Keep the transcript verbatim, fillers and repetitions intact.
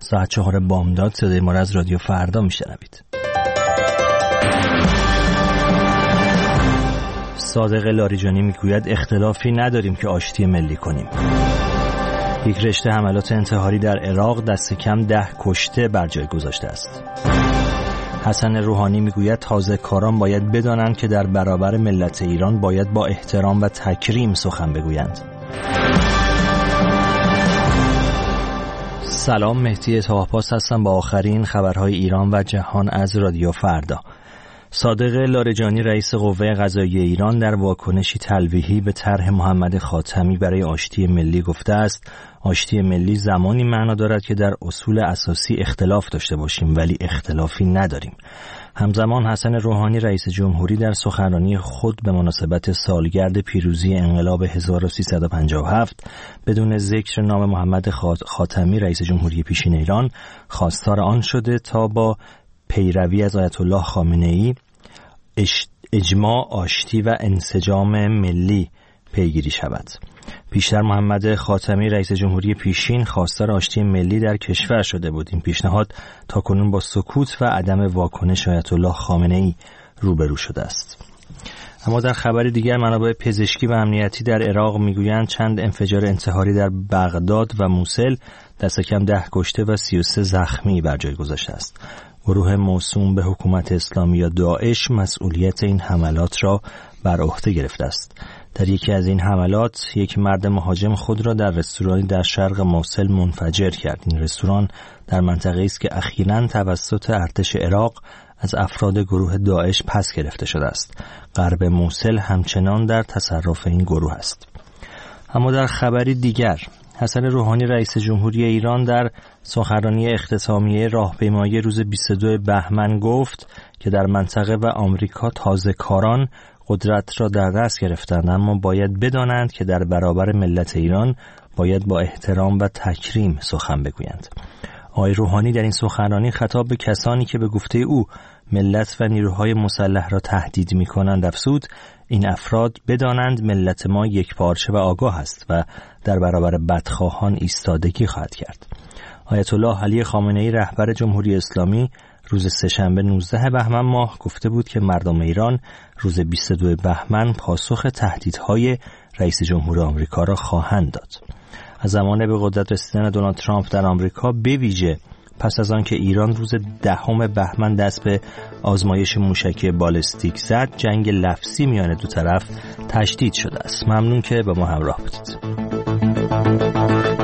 ساعت چهار بامداد صدای ما را از رادیو فردا میشنوید. صادق لاریجانی میگوید اختلافی نداریم که آشتی ملی کنیم. یک رشته حملات انتحاری در عراق دست کم ده کشته بر جای گذاشته است. حسن روحانی میگوید تازه کاران باید بدانند که در برابر ملت ایران باید با احترام و تکریم سخن بگویند. سلام، مهدی طاهرپاس هستم با آخرین خبرهای ایران و جهان از رادیو فردا. صادق لاریجانی رئیس قوه قضاییه ایران در واکنشی تلویحی به طرح محمد خاتمی برای آشتی ملی گفته است آشتی ملی زمانی معنا دارد که در اصول اساسی اختلاف داشته باشیم ولی اختلافی نداریم. همزمان حسن روحانی رئیس جمهوری در سخنرانی خود به مناسبت سالگرد پیروزی انقلاب هزار و سیصد و پنجاه و هفت بدون ذکر نام محمد خاتمی رئیس جمهوری پیشین ایران خواستار آن شده تا با پیروی از آیت الله خامنه‌ای اجماع، آشتی و انسجام ملی پیگیری شود. پیشتر محمد خاتمی رئیس جمهوری پیشین خواستار آشتی ملی در کشور شده بود. این پیشنهاد تاکنون با سکوت و عدم واکنش آیت الله خامنه‌ای روبرو شده است. اما در خبر دیگر منابع پزشکی و امنیتی در عراق میگویند چند انفجار انتحاری در بغداد و موصل دست کم ده کشته و سی و سه زخمی بر جای گذاشته است. گروه موسوم به حکومت اسلامی یا داعش مسئولیت این حملات را بر عهده گرفته است. در یکی از این حملات یک مرد مهاجم خود را در رستورانی در شرق موصل منفجر کرد. این رستوران در منطقه‌ای است که اخیراً توسط ارتش عراق از افراد گروه داعش پس گرفته شده است. غرب موصل همچنان در تصرف این گروه است. اما در خبری دیگر حسن روحانی رئیس جمهوری ایران در سخنرانی اختتامیه راهپیمایی روز بیست و دو بهمن گفت که در منطقه و آمریکا تازه کاران قدرت را در دست گرفتند، اما باید بدانند که در برابر ملت ایران باید با احترام و تکریم سخن بگویند. آقای روحانی در این سخنرانی خطاب به کسانی که به گفته او ملت و نیروهای مسلح را تهدید می‌کنند افزود این افراد بدانند ملت ما یک پارچه و آگاه است و در برابر بدخواهان ایستادگی خواهد کرد. آیت الله علی خامنه‌ای رهبر جمهوری اسلامی روز سه‌شنبه نوزده بهمن ماه گفته بود که مردم ایران روز بیست و دو بهمن پاسخ تهدیدهای رئیس جمهور آمریکا را خواهند داد. از زمان به قدرت رسیدن دونالد ترامپ در آمریکا به ویژه پس از آن که ایران روز دهم بهمن دست به آزمایش موشکی بالستیک زد، جنگ لفظی میان دو طرف تشدید شده است. ممنون که با ما همراه بودید.